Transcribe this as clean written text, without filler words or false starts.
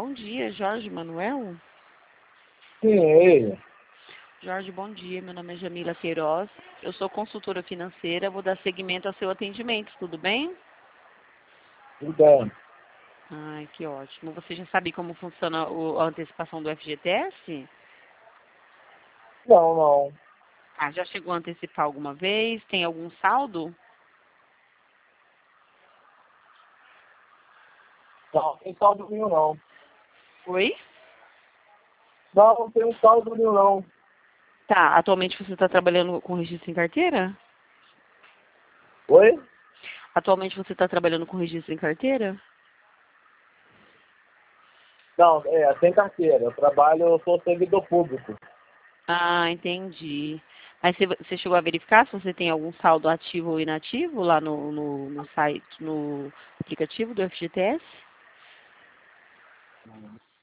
bom dia, Jorge Manuel. Sim, é ele. Jorge, bom dia. Meu nome é Jamila Queiroz. Eu sou consultora financeira. Vou dar seguimento ao seu atendimento. Tudo bem? Tudo bem. Ai, que ótimo. Você já sabe como funciona a antecipação do FGTS? Não, não. Ah, já chegou a antecipar alguma vez? Tem algum saldo? Não, tem saldo nenhum, não. Oi? Não, não tem saldo nenhum, não. Tá. Atualmente você está trabalhando com registro em carteira? Oi? Atualmente você está trabalhando com registro em carteira? Não, sem carteira. Eu sou servidor público. Ah, entendi. Mas você chegou a verificar se você tem algum saldo ativo ou inativo lá no site, no aplicativo do FGTS?